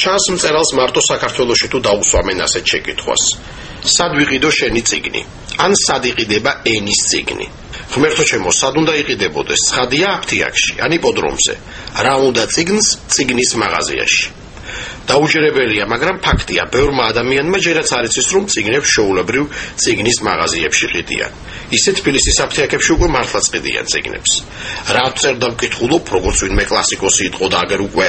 ჩანს, მწერალს მარტო საქართველოში თუ დაუსვამენ ასეთ შეკითხვას. სად ვიყიდო შენი წიგნი? ან სად იყიდება ენის წიგნი? ღმერთო ჩემო, სად უნდა იყიდებოდეს? ცხადია აფთიაქში, ან იპოდრომზე. რა უნდა წიგნს წიგნის მაღაზიაში? დაუჯერებელია, მაგრამ ფაქტია, ბევრმა ადამიანმა ჯერაც არ იცის, რომ წიგნებს შეულებრივ წიგნის მაღაზიებში ყიდიან. ისე თბილისის აფთიაქებში უკვე მართლაც ყიდიან წიგნებს. რა წერ და მკითხულობ, როგორც ვინმე კლასიკოსი იყო და აგერ უკვე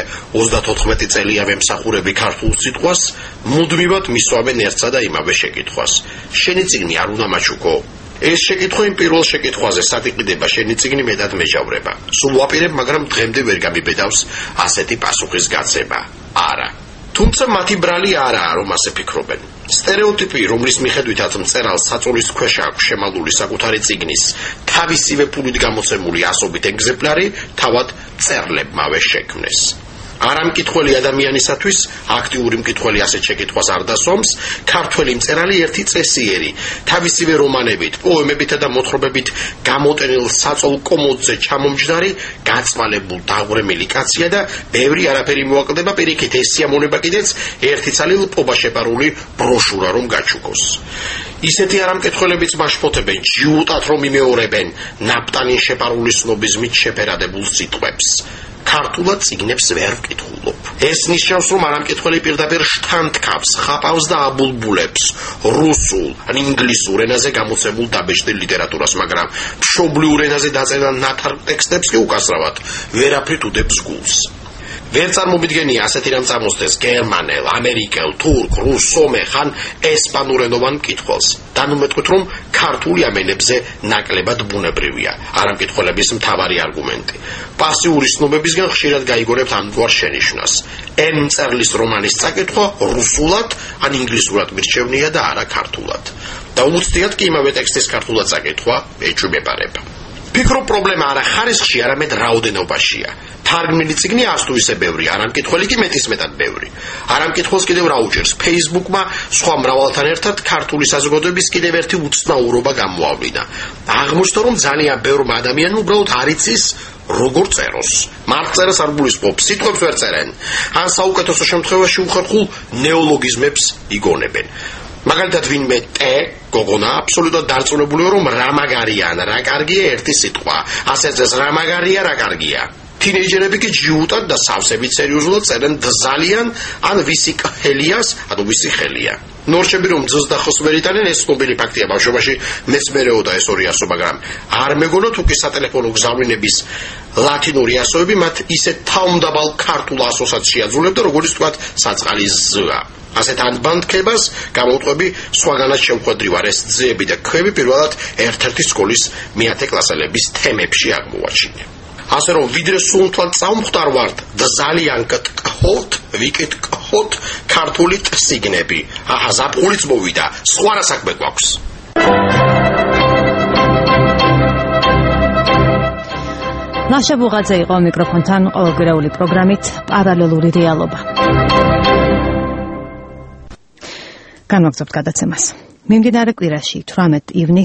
34 წელია ვემსახურები ქართულ სიტყვას, მუდმივად მისვამენ ერთსა და იმავე შეკითხვას. შენი წიგნი არ უნდა მაჩუქო? ეს შეკითხვა იმ პირველ შეკითხვაზე, სად იყიდება შენი წიგნი, მეტად მეჯავრება. სულ ვაპირებ, მაგრამ დღემდე ვერ გამიბედავს ასეთი პასუხის გაცემა. არა. თუმცა მათი ბრალი არაა, რომ ასე ფიქრობენ. სტერეოტიპი, რომლის მიხედვითაც მწერალს საწოლის ქვეშ აქვს შემალული საკუთარი წიგნის თავისივე ფულით გამოცემული ასობით ეგზემპლარი, თავად მწერლებმავე შექმნეს. არამკითხველი ადამიანისათვის აქტიური მკითხველი ასეთ შეკითხვას არ დასვამს. ქართველი მწერალი ერთი წესიერი, თავისივე რომანებით, პოემებითა და მოთხრობებით გამოტენილ საწოლ კომოდზე ჩამომჯდარი, გაწმალებულ დაღვრემელი კაცია და ბევრი არაფერი მოაკლდება, პირიქით ეს სიამოვნება კიდეც ერთი ცალილ პობა შეპარული ბროშურა რომ გაჩუქოს. ისეთი არამკითხველებიც მაშფოთებენ, ჯიუტად რომ იმეორებენ ნაპტანის შეპარული სნობიზმით შეფერადებულ სიტყვებს. ქართულად წიგნებს ვერ ვკითხულობ. ეს ნიშნავს, რომ არამკითხველი პირდაპირ შთანთქავს, ხაპავს და აბულბულებს რუსულ ან ინგლისურ ენაზე გამოცემულ დაბეჭდილ ლიტერატურას, მაგრამ მშობლიურ ენაზე დაწერილ ნათარ ტექსტებს კი უკასრავად ვერაფრით უდებს გულს. ვერ წარმომიდგენია ასეთი რამ წამოსდეს გერმანელ, ამერიკელ, თურქ, რუს, სომეხ ან ესპანურენოვან მკითხველს. დანუმეტყვით, რომ ქართული ამ ენებზე ნაკლებად ბუნებრივია. არამკითხველების მთავარი არგუმენტი. პასიური ცნობებისგან ხშირად გაიგონებთ ამგვარ შენიშვნას. N მწერლის რომანის წაკითხვა რუსულად ან ინგლისურად მირჩევნია და არა ქართულად. და უცდიათ კი იმავე ტექსტის ქართულად წაკითხვა ეჭვმეპარება. ფიქრობ, პრობლემა არა ხარისხში, არამედ რაოდენობაშია. თარგმნილი წიგნი არც თუ ისე ბევრი, არამკითხველი კი მეტისმეტად ბევრი. არამკითხველს კიდევ რა უჭერს? Facebook-მა სხვა მრავალთან ერთად ქართული საზოგადოების კიდევ ერთი უცნაურობა გამოავლინა. აღმოჩნდა, რომ ძალიან ბევრმა ადამიანმა უბრალოდ არ იცის როგორ წეროს. მარკწერას არ გულისხმობს, სიტყვებს ვერ წერენ. ან საუკეთესო შემთხვევაში უხერხულ ნეოლოგიზმებს იგონებენ. მაგალითად ვინმე გოგონა აბსოლუტურად დარწმუნებულია, რომ რა მაგარია ან რა კარგია ერთი სიტყვა. ასე წეს რა მაგარია, რა კარგია. თინეიჯერები კი ჯიუტად და სავსებით სერიოზულად წერენ ძალიან ან ვისი ხელიას, ანუ ვისი ხელია. ნორჩები რომ ძს და ხოს ვერ იტანენ, ეს ცნობილი ფაქტია. ბავშვობაში მეც მერეოდა ეს ორი ასო, მაგრამ არ მეგონა თუ კი სატელეფონო გზავნინების ლათინური ასოები მათ ისეთ თავმდაბალ ქართულ ასოსაც შეაძულებდა, როგორც თქვათ საწყალი ზ-ა. ასეთ ანბანდქებას გამოვტყვები სხვაგანაც შემხვედრივ არ ეს ძეები და ქვები პირველად ერთ-ერთი სკოლის მეათე კლასელების თემებში აღმოვაჩინე. ასე რომ ვიდრე სულთვად წამხვდარ ვართ და ძალიან გტყოთ, ვიკითხოთ ქართული წიგნები. აჰა, ზაფხულიც მოვიდა, სხვა რა საქმე გვაქვს. ნაშა ბუღაძე იყო მიკროფონთან ყოველგვარეული პროგრამით პარალელური რეალობა. განვაგრძობთ გადაცემას. მიმდინარე კვირაში 18 ივნისს